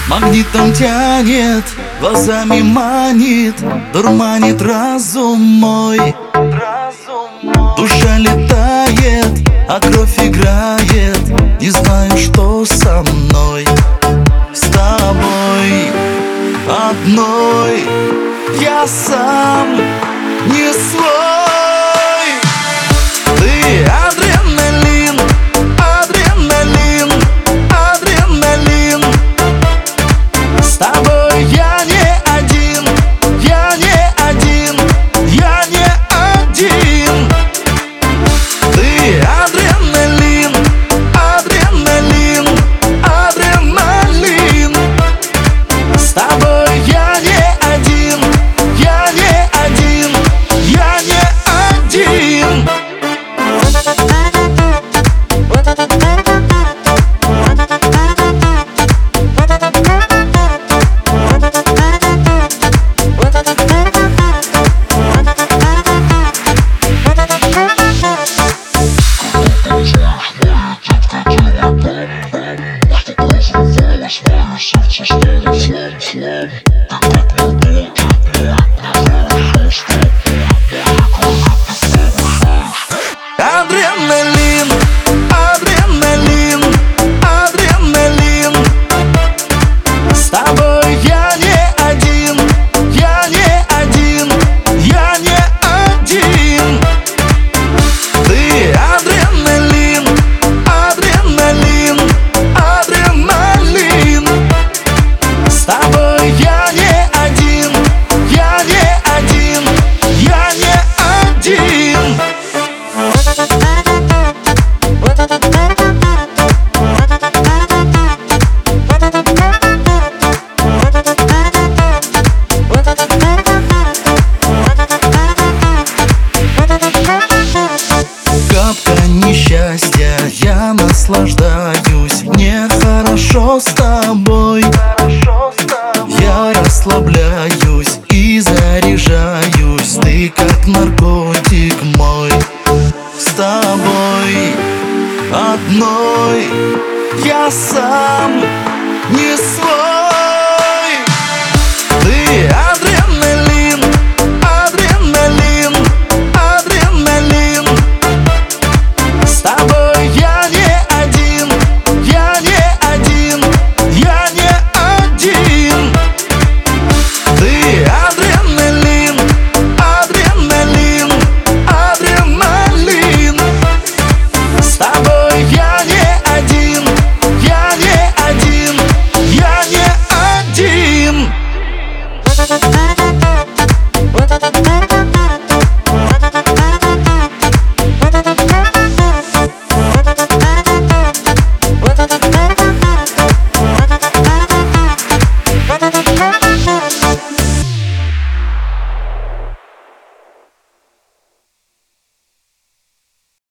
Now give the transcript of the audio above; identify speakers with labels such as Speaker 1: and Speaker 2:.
Speaker 1: Магнитом тянет, глазами манит, дурманит разум мой. Душа летает, а кровь играет, не знаю, что со мной. С тобой одной я сам не свой. Ты адреналин, адреналин, адреналин. С тобой я не один, я не один, я не один. Ты адреналин, адреналин, адреналин. С тобой я не один, я не один, я не один. Адреналин, адреналин, адреналин. С тобой я не один, я не один, я не один. Ты адреналин, адреналин, адреналин. С тобой я не один, я не один, я не один. Капка несчастья, я наслаждаюсь. Мне хорошо с тобой. Я расслабляюсь и заряжаюсь. Ты как наркотик мой. С тобой одной я сам не свой.